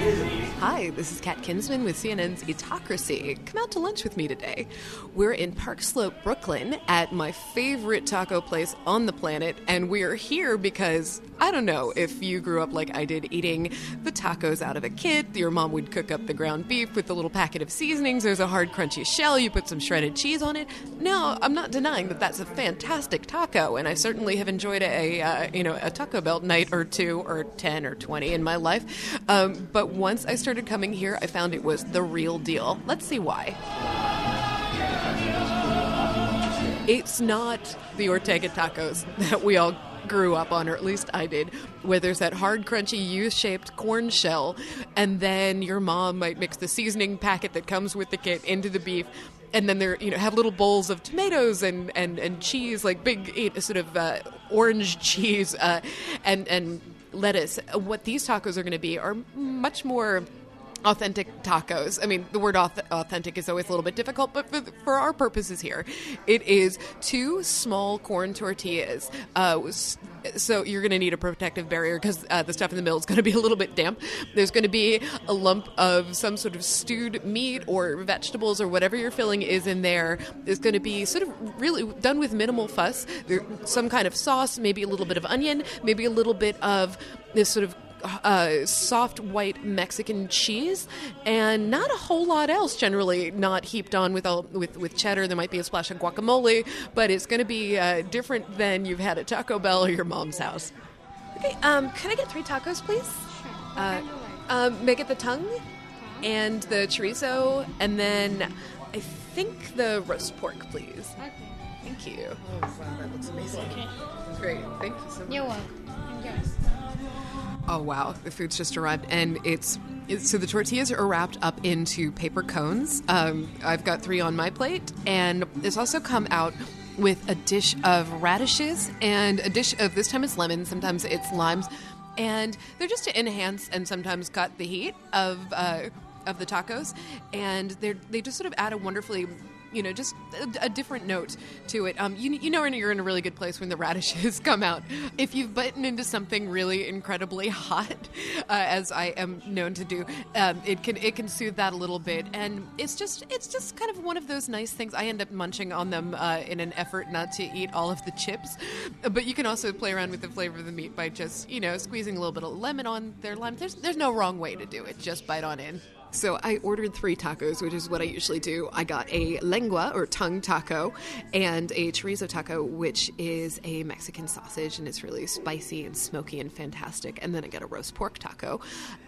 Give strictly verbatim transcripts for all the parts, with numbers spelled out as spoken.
Hi, this is Kat Kinsman with C N N's Eatocracy. Come out to lunch with me today. We're in Park Slope, Brooklyn, at my favorite taco place on the planet, and we're here because, I don't know, if you grew up like I did eating the tacos out of a kit, your mom would cook up the ground beef with a little packet of seasonings, there's a hard crunchy shell, you put some shredded cheese on it. No, I'm not denying that that's a fantastic taco, and I certainly have enjoyed a, uh, you know, a Taco Bell night or two or ten or twenty in my life. Um, but once I started coming here, I found it was the real deal. Let's see why. It's not the Ortega tacos that we all grew up on, or at least I did, where there's that hard, crunchy, U-shaped corn shell, and then your mom might mix the seasoning packet that comes with the kit into the beef, and then there, you know, have little bowls of tomatoes and, and, and cheese, like big sort of uh, orange cheese uh, and and lettuce. What these tacos are going to be are much more authentic tacos. I mean, the word auth- authentic is always a little bit difficult, but for, for our purposes here, it is two small corn tortillas. Uh, so you're going to need a protective barrier because uh, the stuff in the middle is going to be a little bit damp. There's going to be a lump of some sort of stewed meat or vegetables or whatever your filling is in there. There's going to be sort of really done with minimal fuss. There, some kind of sauce, maybe a little bit of onion, maybe a little bit of this sort of Uh, soft white Mexican cheese, and not a whole lot else. Generally, not heaped on with all, with with cheddar. There might be a splash of guacamole, but it's going to be uh, different than you've had at Taco Bell or your mom's house. Okay, um, can I get three tacos, please? Sure. Uh, um, make it the tongue and the chorizo, and then I think the roast pork, please. Okay. Thank you. Oh, wow, that looks amazing. Okay. Great, thank you so much. You're welcome. And yours. Oh, wow. The food's just arrived. And it's, it's so the tortillas are wrapped up into paper cones. Um, I've got three on my plate. And it's also come out with a dish of radishes and a dish of, this time it's lemons, sometimes it's limes. And they're just to enhance and sometimes cut the heat of uh, of the tacos. And they they just sort of add a wonderfully, you know, just a, a different note to it. Um, you, you know you're in a really good place when the radishes come out. If you've bitten into something really incredibly hot, uh, as I am known to do, um, it can it can soothe that a little bit. And it's just it's just kind of one of those nice things. I end up munching on them uh, in an effort not to eat all of the chips. But you can also play around with the flavor of the meat by just, you know, squeezing a little bit of lemon on their lime. There's there's no wrong way to do it. Just bite on in. So I ordered three tacos, which is what I usually do. I got a lengua, or tongue taco, and a chorizo taco, which is a Mexican sausage, and it's really spicy and smoky and fantastic. And then I got a roast pork taco.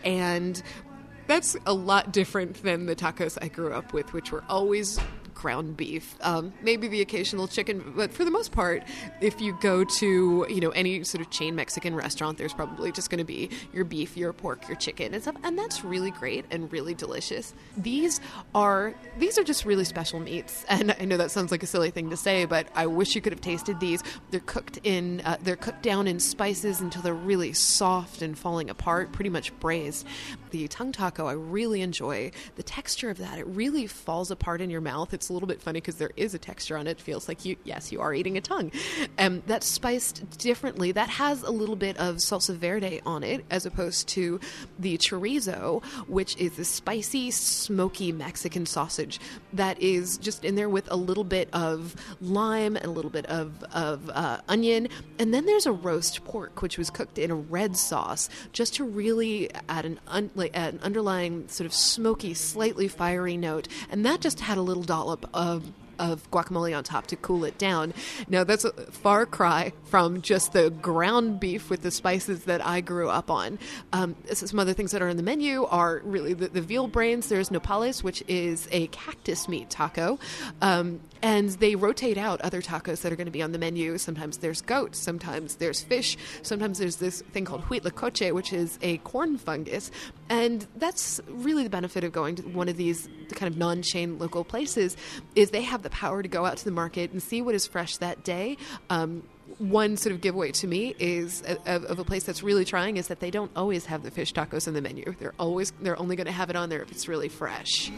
And that's a lot different than the tacos I grew up with, which were always ground beef, um, maybe the occasional chicken, but for the most part, if you go to, you know, any sort of chain Mexican restaurant, there's probably just going to be your beef, your pork, your chicken and stuff, and that's really great and really delicious. These are these are just really special meats, and I know that sounds like a silly thing to say, but I wish you could have tasted these. They're cooked in, uh, they're cooked down in spices until they're really soft and falling apart, pretty much braised. The tongue taco, I really enjoy the texture of that. It really falls apart in your mouth. It's a little bit funny because there is a texture on it. It feels like you, yes, you are eating a tongue. Um, that's spiced differently. That has a little bit of salsa verde on it, as opposed to the chorizo, which is a spicy, smoky Mexican sausage that is just in there with a little bit of lime and a little bit of, of uh, onion. And then there's a roast pork, which was cooked in a red sauce, just to really add an, un- like, add an underlying sort of smoky, slightly fiery note. And that just had a little dollop of of guacamole on top to cool it down. Now, that's a far cry from just the ground beef with the spices that I grew up on. Um, some other things that are on the menu are really the, the veal brains. There's nopales, which is a cactus meat taco. Um, and they rotate out other tacos that are going to be on the menu. Sometimes there's goat, sometimes there's fish, sometimes there's this thing called huitlacoche, which is a corn fungus. And that's really the benefit of going to one of these kind of non-chain local places, is they have the power to go out to the market and see what is fresh that day. Um, one sort of giveaway to me is uh, of, of a place that's really trying is that they don't always have the fish tacos in the menu. They're always they're only going to have it on there if it's really fresh.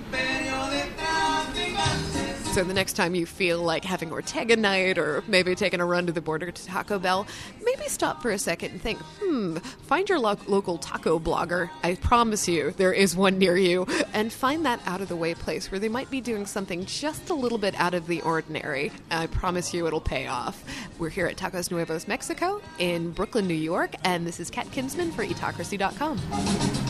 So the next time you feel like having Ortega night or maybe taking a run to the border to Taco Bell, maybe stop for a second and think, hmm, find your lo- local taco blogger. I promise you there is one near you. And find that out-of-the-way place where they might be doing something just a little bit out of the ordinary. I promise you it'll pay off. We're here at Tacos Nuevos Mexico in Brooklyn, New York, and this is Kat Kinsman for Eatocracy dot com.